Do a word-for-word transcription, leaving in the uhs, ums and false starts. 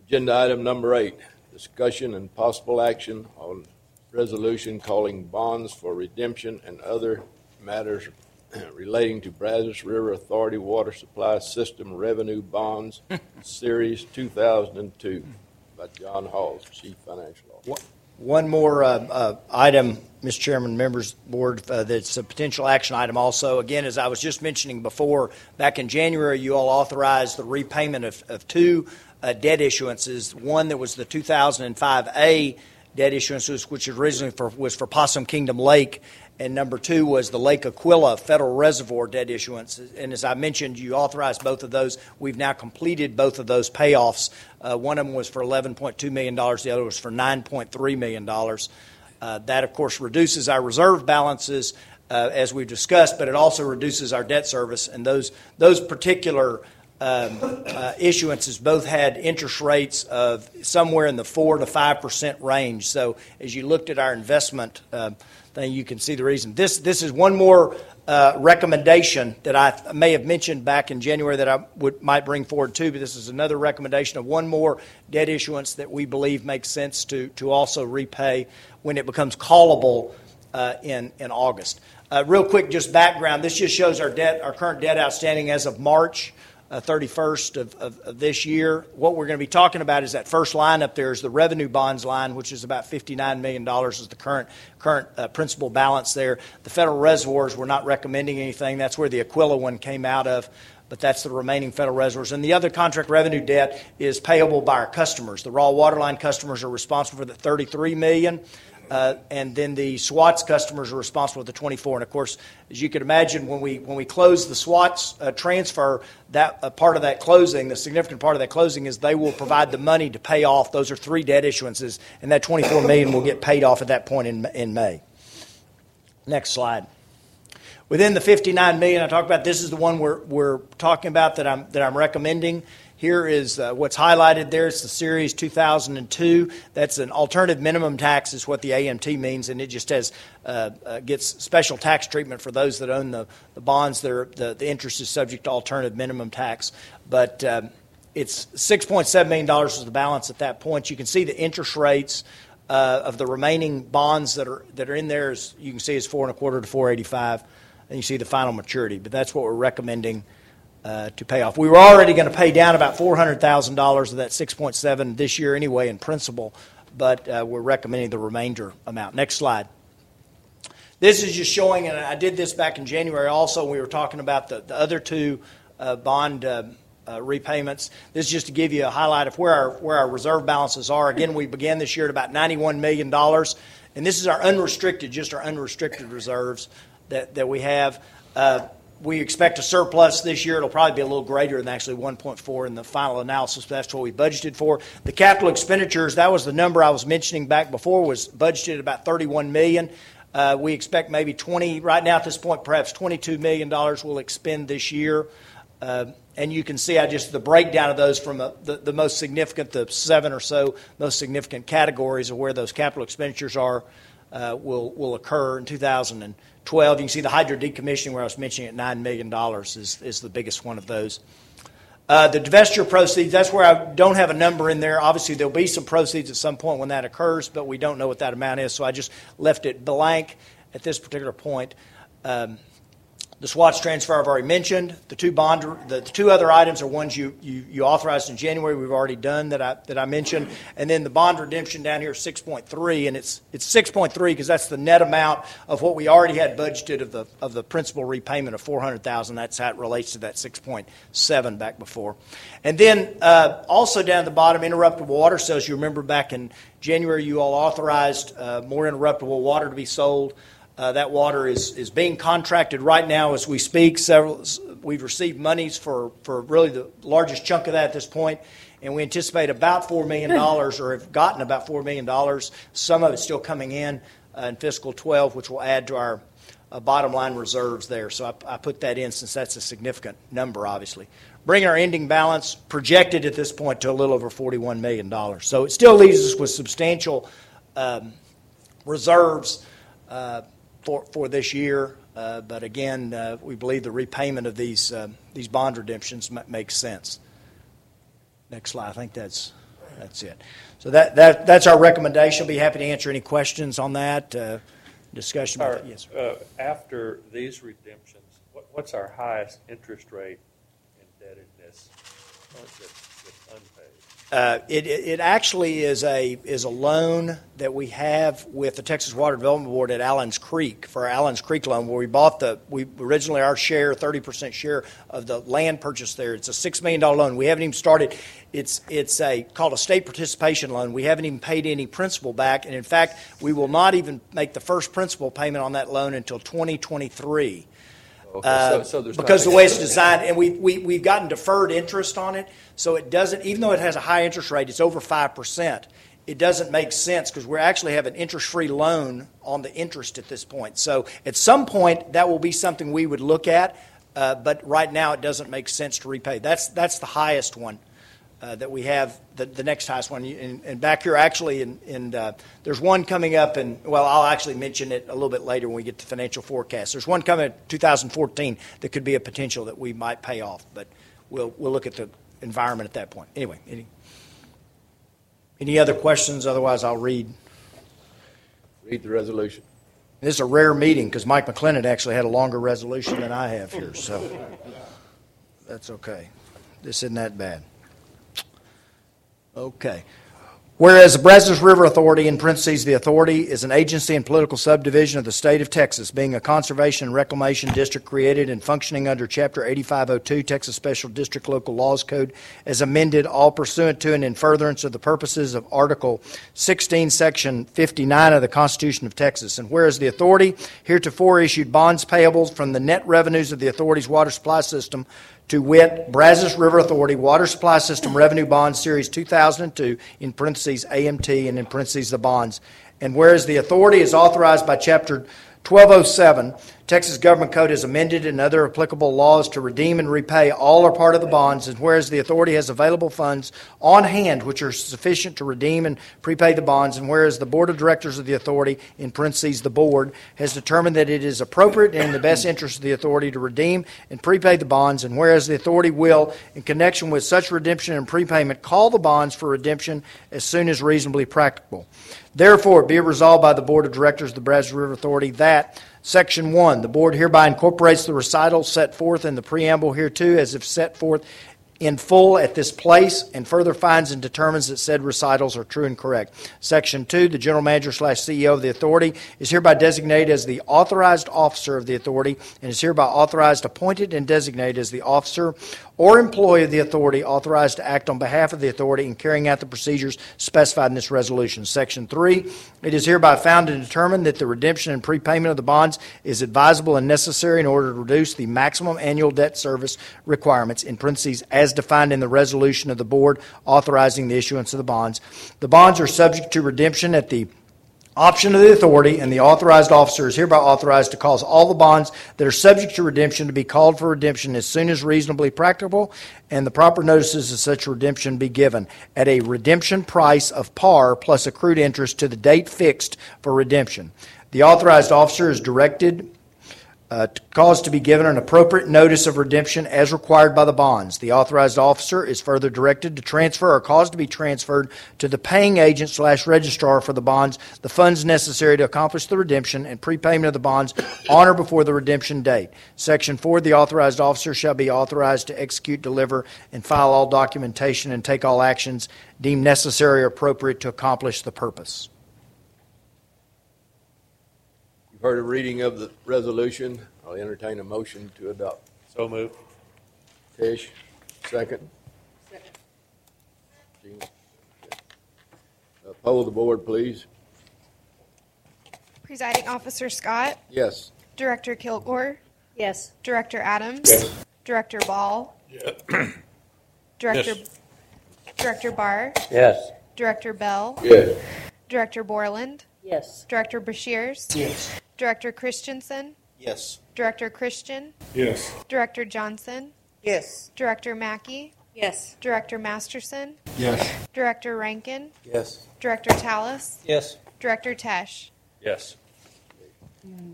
Agenda item number eight, discussion and possible action on resolution calling bonds for redemption and other matters relating to Brazos River Authority Water Supply System Revenue Bonds, Series two thousand two, by John Halls, Chief Financial Officer. One more uh, uh, item, Mister Chairman, members of the board, uh, that's a potential action item also. Again, as I was just mentioning before, back in January, you all authorized the repayment of, of two uh, debt issuances. One that was the two thousand five A debt issuances, which originally for, was for Possum Kingdom Lake, and number two was the Lake Aquila Federal Reservoir debt issuance. And as I mentioned, you authorized both of those. We've now completed both of those payoffs. Uh, one of them was for eleven point two million dollars. The other was for nine point three million dollars. Uh, that, of course, reduces our reserve balances, uh, as we've discussed, but it also reduces our debt service. And those, those particular um, uh, issuances both had interest rates of somewhere in the four to five percent range. So as you looked at our investment uh, thing, you can see the reason. This this is one more uh, recommendation that I may have mentioned back in January that I would might bring forward too, but this is another recommendation of one more debt issuance that we believe makes sense to to also repay when it becomes callable uh, in in August. Uh, real quick, just background. This just shows our debt, our current debt outstanding as of March Uh, thirty-first of, of, of this year. What we're going to be talking about is that first line up there is the revenue bonds line, which is about fifty-nine million dollars is the current current uh, principal balance there. The federal reservoirs, we're not recommending anything. That's where the Aquila one came out of, but that's the remaining federal reservoirs. And the other contract revenue debt is payable by our customers. The raw water line customers are responsible for the thirty-three million dollars. Uh, and then the SWATS customers are responsible for the twenty-four. And of course, as you can imagine, when we when we close the SWATS uh, transfer, that uh, part of that closing, the significant part of that closing is they will provide the money to pay off. Those are three debt issuances, and that twenty-four million dollars will get paid off at that point in in May. Next slide. Within the fifty-nine million dollars I talked about, this is the one we're we're talking about that I'm that I'm recommending. Here is uh, what's highlighted there. It's the Series two thousand two. That's an alternative minimum tax is what the A M T means, and it just has uh, uh, gets special tax treatment for those that own the, the bonds. They're, the, the interest is subject to alternative minimum tax. But um, it's six point seven million dollars is the balance at that point. You can see the interest rates uh, of the remaining bonds that are that are in there. Is, you can see is four and a quarter to four eighty-five, and you see the final maturity. But that's what we're recommending Uh, to pay off. We were already going to pay down about four hundred thousand dollars of that six point seven this year anyway in principal, but uh, we're recommending the remainder amount. Next slide. This is just showing, and I did this back in January also, we were talking about the, the other two uh, bond uh, uh, repayments. This is just to give you a highlight of where our, where our reserve balances are. Again, we began this year at about ninety-one million dollars, and this is our unrestricted, just our unrestricted reserves that, that we have. Uh, We expect a surplus this year. It'll probably be a little greater than actually one point four in the final analysis, but that's what we budgeted for. The capital expenditures, that was the number I was mentioning back before, was budgeted about thirty-one million dollars. Uh, we expect maybe twenty, right now at this point, perhaps twenty-two million dollars we'll expend this year. Uh, and you can see I just the breakdown of those from a, the, the most significant, the seven or so most significant categories of where those capital expenditures are uh, will, will occur in two thousand twelve. You can see the hydro decommissioning, where I was mentioning at nine million dollars, is, is the biggest one of those. Uh, the divestiture proceeds, that's where I don't have a number in there. Obviously, there'll be some proceeds at some point when that occurs, but we don't know what that amount is, so I just left it blank at this particular point. Um, The SWATS transfer I've already mentioned. The two bond, the, the two other items are ones you, you, you authorized in January. We've already done that I that I mentioned, and then the bond redemption down here is six point three, and it's it's six point three because that's the net amount of what we already had budgeted of the of the principal repayment of four hundred thousand. That's how it relates to that six point seven back before, and then uh, also down at the bottom, interruptible water sales. You remember back in January, you all authorized uh, more interruptible water to be sold. Uh, that water is, is being contracted right now as we speak. Several, we've received monies for, for really the largest chunk of that at this point, and we anticipate about four million dollars, or have gotten about four million dollars. Some of it's still coming in uh, in fiscal twelve, which will add to our uh, bottom line reserves there. So I, I put that in since that's a significant number, obviously. Bringing our ending balance projected at this point to a little over forty-one million dollars. So it still leaves us with substantial um, reserves uh, For, for this year, uh, but again, uh, we believe the repayment of these uh, these bond redemptions m- makes sense. Next slide. I think that's That's it. So that, that that's our recommendation. I'll be happy to answer any questions on that. Uh, discussion. Our, about that. Yes. uh, after these redemptions, what, what's our highest interest rate indebtedness that's, that's unpaid? Uh, it, it actually is a is a loan that we have with the Texas Water Development Board at Allens Creek for our Allens Creek loan, where we bought the we originally our share thirty percent share of the land purchase there. It's a six million dollar loan. We haven't even started. It's it's a called a state participation loan. We haven't even paid any principal back, and in fact, we will not even make the first principal payment on that loan until twenty twenty-three. Okay, Uh, so, so there's because not- the way it's designed, and we, we, we've gotten deferred interest on it, so it doesn't, even though it has a high interest rate, it's over five percent, it doesn't make sense because we actually have an interest-free loan on the interest at this point. So at some point, that will be something we would look at, uh, but right now it doesn't make sense to repay. That's, that's the highest one. Uh, that we have, the, the next highest one. And, and back here, actually, in, in, uh, there's one coming up, and well, I'll actually mention it a little bit later when we get to financial forecast. There's one coming in two thousand fourteen that could be a potential that we might pay off, but we'll we'll look at the environment at that point. Anyway, any, any other questions? Otherwise, I'll read. Read the resolution. This is a rare meeting because Mike McLennan actually had a longer resolution than I have here, so that's okay. This isn't that bad. Okay. Whereas the Brazos River Authority, in parentheses, the authority is an agency and political subdivision of the state of Texas, being a conservation and reclamation district created and functioning under Chapter eighty-five oh two Texas Special District Local Laws Code as amended, all pursuant to and in furtherance of the purposes of Article sixteen, Section fifty-nine of the Constitution of Texas. And whereas the authority heretofore issued bonds payable from the net revenues of the authority's water supply system, to wit, Brazos River Authority Water Supply System Revenue Bond Series two thousand two, in parentheses A M T and in parentheses the bonds. And whereas the authority is authorized by Chapter twelve oh seven, Texas Government Code is amended and other applicable laws to redeem and repay all or part of the bonds, and whereas the authority has available funds on hand which are sufficient to redeem and prepay the bonds, and whereas the Board of Directors of the authority, in parentheses the board, has determined that it is appropriate and in the best interest of the authority to redeem and prepay the bonds, and whereas the authority will, in connection with such redemption and prepayment, call the bonds for redemption as soon as reasonably practicable. Therefore, be it resolved by the Board of Directors of the Brazos River Authority that Section one, the Board hereby incorporates the recitals set forth in the preamble hereto as if set forth in full at this place, and further finds and determines that said recitals are true and correct. Section two, the General Manager slash C E O of the authority is hereby designated as the authorized officer of the authority and is hereby authorized, appointed, and designated as the officer or employee of the authority authorized to act on behalf of the authority in carrying out the procedures specified in this resolution. Section three, it is hereby found and determined that the redemption and prepayment of the bonds is advisable and necessary in order to reduce the maximum annual debt service requirements, in parentheses, as defined in the resolution of the board authorizing the issuance of the bonds. The bonds are subject to redemption at the option of the authority, and the authorized officer is hereby authorized to cause all the bonds that are subject to redemption to be called for redemption as soon as reasonably practicable, and the proper notices of such redemption be given at a redemption price of par plus accrued interest to the date fixed for redemption. The authorized officer is directed Uh, to cause to be given an appropriate notice of redemption as required by the bonds. The authorized officer is further directed to transfer or cause to be transferred to the paying agent slash registrar for the bonds the funds necessary to accomplish the redemption and prepayment of the bonds on or before the redemption date. Section four, the authorized officer shall be authorized to execute, deliver, and file all documentation and take all actions deemed necessary or appropriate to accomplish the purpose. You've heard a reading of the resolution. I'll entertain a motion to adopt. So moved. Tish, second. Second. Jean. Uh, Poll the board, please. Presiding Officer Scott, Yes. Director Kilgore, Yes. Director Adams, Yes. Director Ball, Director Yes. Director Barr, Yes. Director Bell, Yes. Director Borland, Yes. Director Bashirs, Yes. Director Christensen, Yes. Director Christian, Yes. Director Johnson, Yes. Director Mackey, Yes. Director Masterson, Yes. Director Rankin, Yes. Director Tallis, Yes. Director Tesh. Yes.